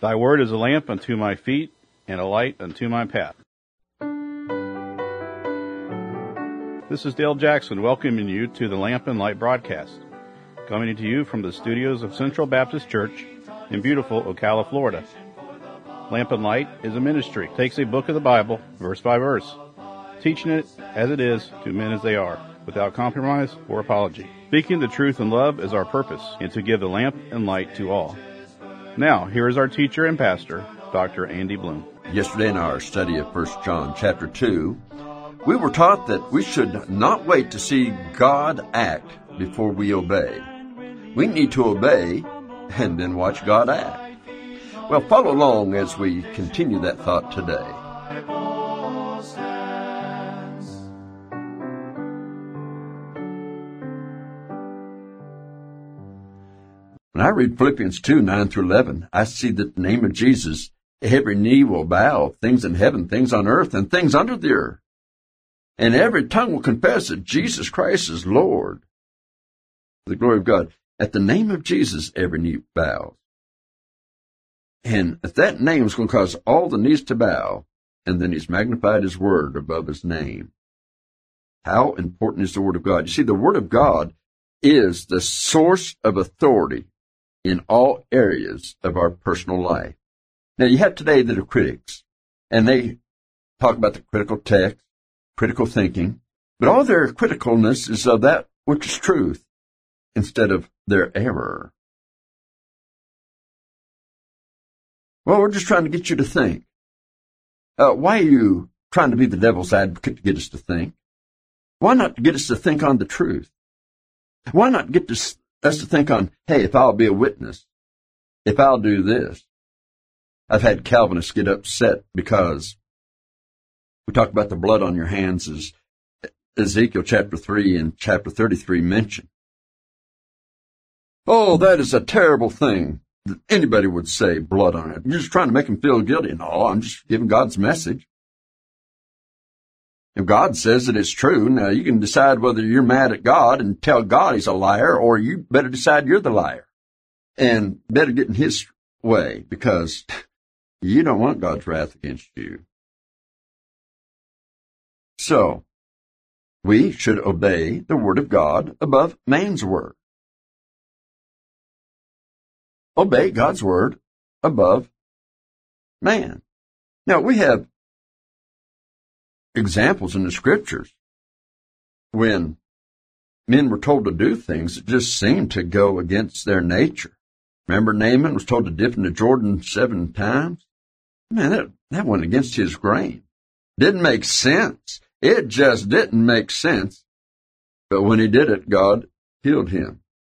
Thy word is a lamp unto my feet and a light unto my path. This is Dale Jackson welcoming you to the Lamp and Light broadcast, coming to you from the studios of Central Baptist Church in beautiful Ocala, Florida. Lamp and Light is a ministry. It takes a book of the Bible, verse by verse, teaching it as it is to men as they are, without compromise or apology. Speaking the truth in love is our purpose, and to give the lamp and light to all. Now, here is our teacher and pastor, Dr. Andy Bloom. Yesterday in our study of 1 John chapter 2, we were taught that we should not wait to see God act before we obey. We need to obey and then watch God act. Well, follow along as we continue that thought today. When I read Philippians 2, 9 through 11, I see that the name of Jesus, every knee will bow, things in heaven, things on earth, and things under the earth. And every tongue will confess that Jesus Christ is Lord. The glory of God. At the name of Jesus, every knee bows. And if that name is going to cause all the knees to bow, and then he's magnified his word above his name. How important is the word of God? You see, the word of God is the source of authority in all areas of our personal life. Now, you have today that are critics, and they talk about the critical text, critical thinking, but all their criticalness is of that which is truth instead of their error. Well, we're just trying to get you to think. Why are you trying to be the devil's advocate to get us to think? Why not get us to think on the truth? Why not get us to think on, hey, if I'll be a witness, if I'll do this? I've had Calvinists get upset because we talk about the blood on your hands as Ezekiel chapter 3 and chapter 33 mention. Oh, that is a terrible thing that anybody would say, blood on it. You're just trying to make them feel guilty. No, I'm just giving God's message. If God says that it's true, now you can decide whether you're mad at God and tell God he's a liar, or you better decide you're the liar and better get in his way, because you don't want God's wrath against you. So, we should obey the word of God above man's word. Obey God's word above man. Now, we have examples in the scriptures when men were told to do things that just seemed to go against their nature. Remember, Naaman was told to dip into Jordan 7 times? Man, that went against his grain. Didn't make sense. It just didn't make sense. But when he did it, God healed him.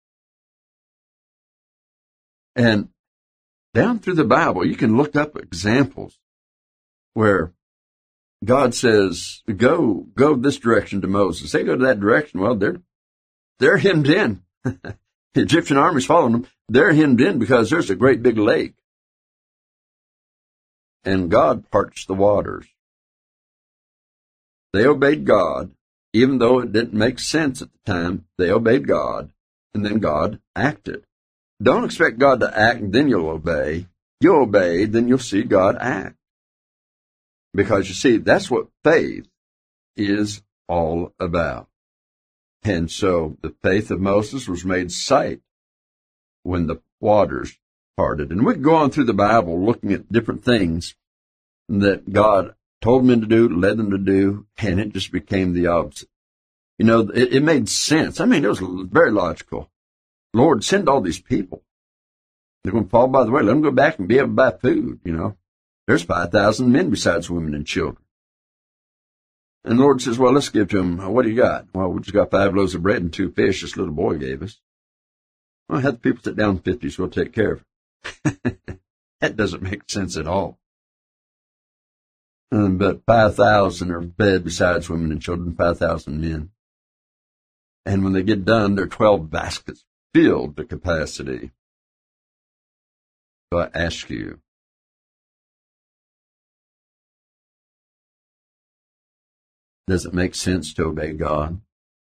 And down through the Bible, you can look up examples where God says, go this direction to Moses. They go to that direction. Well, they're hemmed in. The Egyptian army's following them. They're hemmed in because there's a great big lake. And God parts the waters. They obeyed God, even though it didn't make sense at the time. They obeyed God, and then God acted. Don't expect God to act, and then you'll obey. You obey, then you'll see God act. Because, you see, that's what faith is all about. And so the faith of Moses was made sight when the waters parted. And we could go on through the Bible looking at different things that God told men to do, led them to do, and it just became the opposite. You know, it made sense. I mean, it was very logical. Lord, send all these people. They're going to fall by the way. Let them go back and be able to buy food, you know. There's 5,000 men besides women and children. And the Lord says, well, let's give to them, what do you got? Well, we just got 5 loaves of bread and 2 fish this little boy gave us. Well, have the people sit down 50, so we'll take care of it. That doesn't make sense at all. But 5,000 are fed besides women and children, 5,000 men. And when they get done, there are 12 baskets filled to capacity. So I ask you, does it make sense to obey God?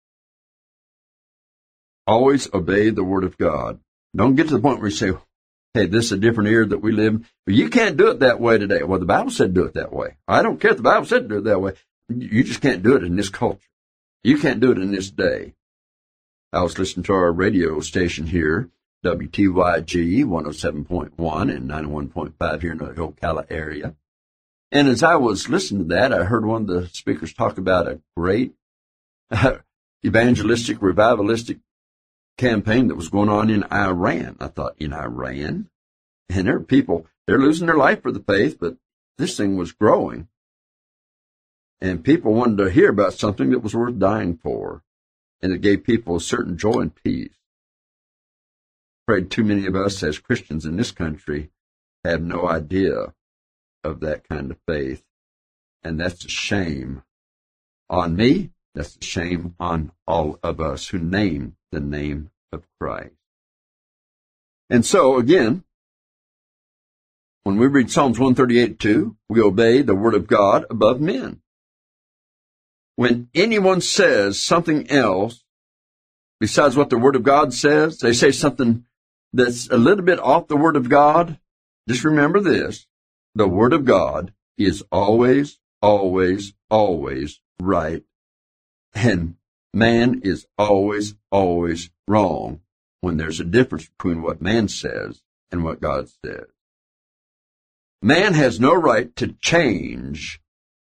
Always obey the Word of God. Don't get to the point where you say, Hey, this is a different era that we live in. But you can't do it that way today. Well, the Bible said do it that way. I don't care if the Bible said do it that way. You just can't do it in this culture. You can't do it in this day. I was listening to our radio station here, WTYG 107.1 and 91.5 here in the Ocala area. And as I was listening to that, I heard one of the speakers talk about a great evangelistic, revivalistic campaign that was going on in Iran. I thought, in Iran? And there are people, they're losing their life for the faith, but this thing was growing. And people wanted to hear about something that was worth dying for. And it gave people a certain joy and peace. I'm afraid too many of us as Christians in this country have no idea of that kind of faith. And that's a shame on me. That's a shame on all of us who name the name of Christ. And so, again, when we read Psalms 138:2, we obey the Word of God above men. When anyone says something else besides what the Word of God says, they say something that's a little bit off the Word of God, just remember this: the Word of God is always, always, always right. And man is always, always wrong when there's a difference between what man says and what God says. Man has no right to change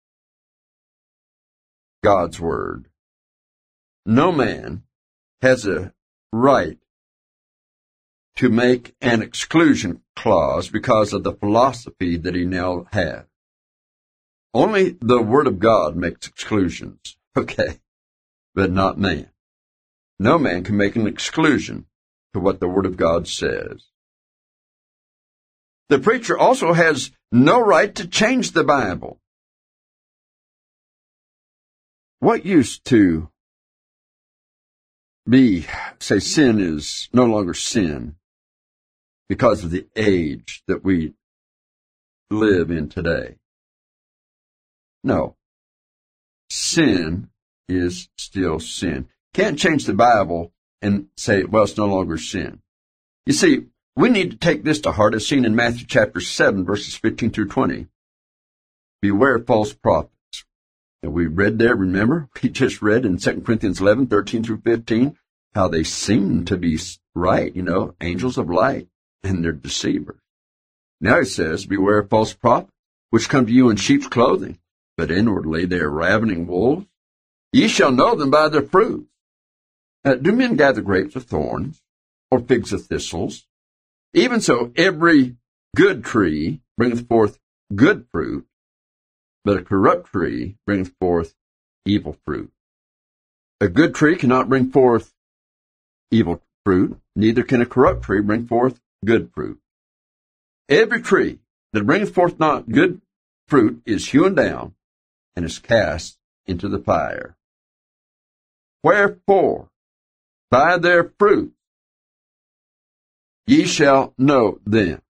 God's Word. No man has a right to make an exclusion clause because of the philosophy that he now has. Only the Word of God makes exclusions, okay, but not man. No man can make an exclusion to what the Word of God says. The preacher also has no right to change the Bible. What used to be, say, sin is no longer sin because of the age that we live in today. No. Sin is still sin. Can't change the Bible and say, well, it's no longer sin. You see, we need to take this to heart as seen in Matthew chapter 7, verses 15 through 20. Beware of false prophets. And we read there, remember? We just read in 2 Corinthians 11, 13 through 15, how they seem to be right, angels of light, and they're deceivers. Now he says, beware of false prophets, which come to you in sheep's clothing, but inwardly they are ravening wolves. Ye shall know them by their fruits. Do men gather grapes of thorns, or figs of thistles? Even so, every good tree bringeth forth good fruit, but a corrupt tree bringeth forth evil fruit. A good tree cannot bring forth evil fruit, neither can a corrupt tree bring forth good fruit. Every tree that bringeth forth not good fruit is hewn down and is cast into the fire. Wherefore, by their fruit ye shall know them.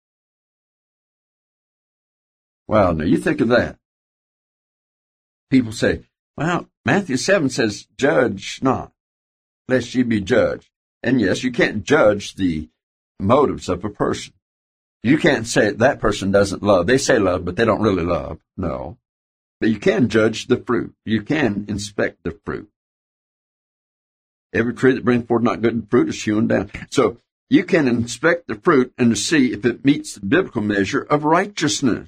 Wow, now you think of that. People say, well, Matthew 7 says, judge not, lest ye be judged. And yes, you can't judge the motives of a person. You can't say that person doesn't love. They say love, but they don't really love. No. But you can judge the fruit. You can inspect the fruit. Every tree that brings forth not good fruit is hewn down. So you can inspect the fruit and to see if it meets the biblical measure of righteousness.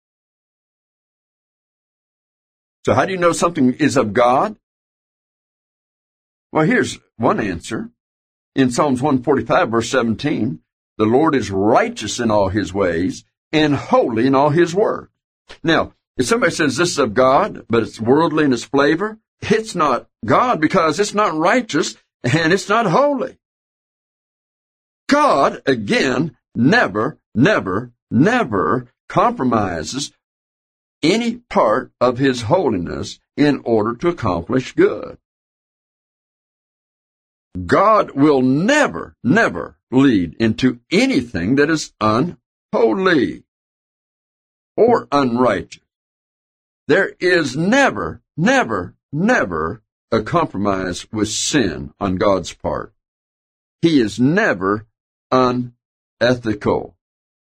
So how do you know something is of God? Well, here's one answer. In Psalms 145, verse 17, the Lord is righteous in all his ways and holy in all his works. Now, if somebody says this is of God, but it's worldly in its flavor, it's not God because it's not righteous and it's not holy. God, again, never, never, never compromises any part of his holiness in order to accomplish good. God will never, never lead into anything that is unholy or unrighteous. There is never, never, never a compromise with sin on God's part. He is never unholy. ethical.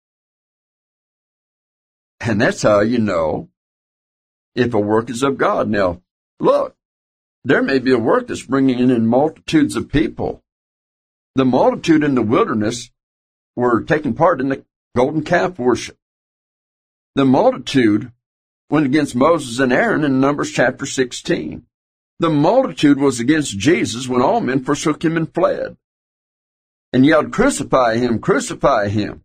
And that's how you know if a work is of God. Now, look, there may be a work that's bringing in multitudes of people. The multitude in the wilderness were taking part in the golden calf worship. The multitude went against Moses and Aaron in Numbers chapter 16. The multitude was against Jesus when all men forsook him and fled, and yelled, "Crucify him, crucify him."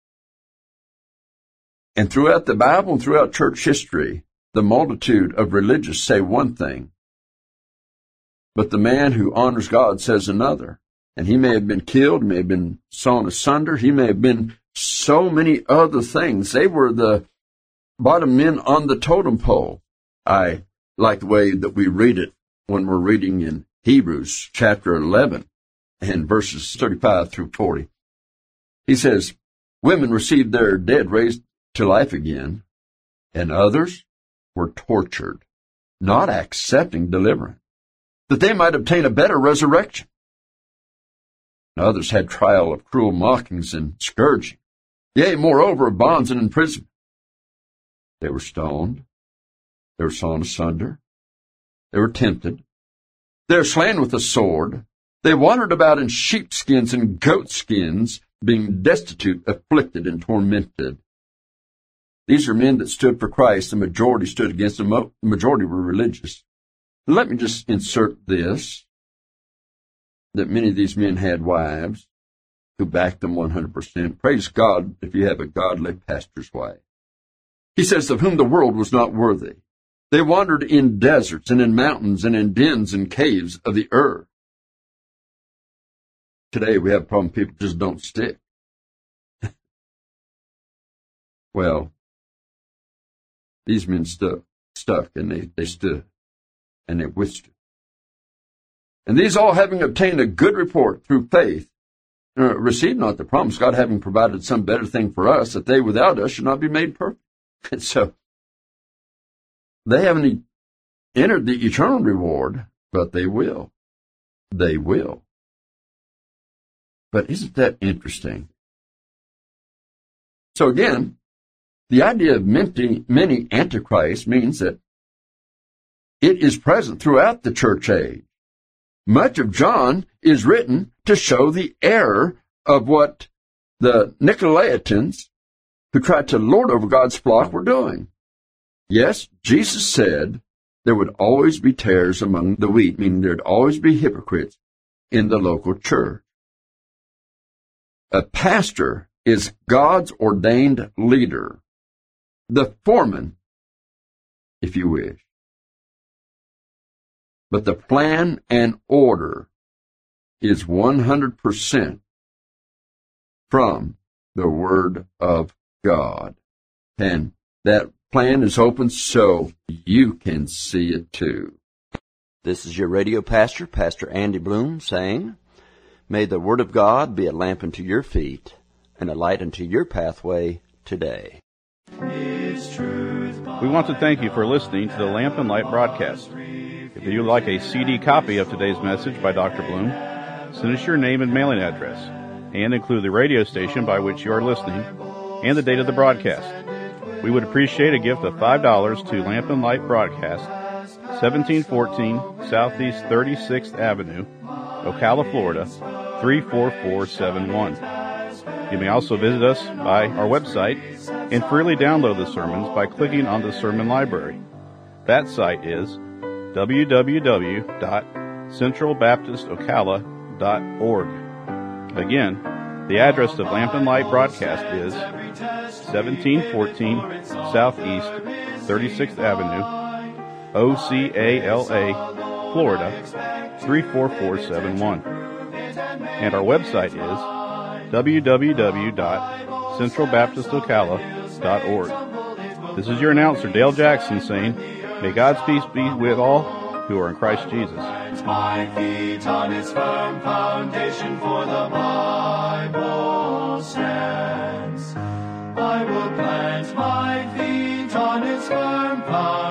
And throughout the Bible and throughout church history, the multitude of religious say one thing, but the man who honors God says another. And he may have been killed, may have been sawn asunder, he may have been so many other things. They were the bottom men on the totem pole. I like the way that we read it when we're reading in Hebrews chapter 11 and verses 35 through 40. He says, "Women received their dead raised to life again, and others were tortured, not accepting deliverance, that they might obtain a better resurrection. And others had trial of cruel mockings and scourging, yea, moreover, of bonds and imprisonment. They were stoned, they were sawn asunder, they were tempted, they were slain with a sword, they wandered about in sheepskins and goatskins, being destitute, afflicted, and tormented." These are men that stood for Christ. The majority stood against them. The majority were religious. Let me just insert this, that many of these men had wives who backed them 100%. Praise God if you have a godly pastor's wife. He says, "Of whom the world was not worthy. They wandered in deserts and in mountains and in dens and caves of the earth." Today we have a problem. People just don't stick. Well, these men stuck, and they stood, and they withstood. "And these all, having obtained a good report through faith, received not the promise, God having provided some better thing for us, that they without us should not be made perfect." And so, they haven't entered the eternal reward, but they will. They will. But isn't that interesting? So again, the idea of many antichrists means that it is present throughout the church age. Much of John is written to show the error of what the Nicolaitans, who tried to lord over God's flock, were doing. Yes, Jesus said there would always be tares among the wheat, meaning there'd always be hypocrites in the local church. A pastor is God's ordained leader, the foreman, if you wish. But the plan and order is 100% from the Word of God. And that plan is open so you can see it too. This is your radio pastor, Pastor Andy Bloom, saying, may the Word of God be a lamp unto your feet and a light unto your pathway today. We want to thank you for listening to the Lamp and Light broadcast. If you'd like a CD copy of today's message by Dr. Bloom, send us your name and mailing address, and include the radio station by which you are listening and the date of the broadcast. We would appreciate a gift of $5 to Lamp and Light Broadcast, 1714 Southeast 36th Avenue, Ocala, Florida, 34471. You may also visit us by our website and freely download the sermons by clicking on the sermon library. That site is www.centralbaptistocala.org. Again, the address of Lamp and Light Broadcast is 1714 Southeast 36th Avenue, Ocala, Florida, 34471. And our website is www.centralbaptistocala.org. This is your announcer, Dale Jackson, saying, may God's peace be with all who are in Christ Jesus. My feet on its firm foundation, for the Bible stands. I will plant my feet on its firm foundation.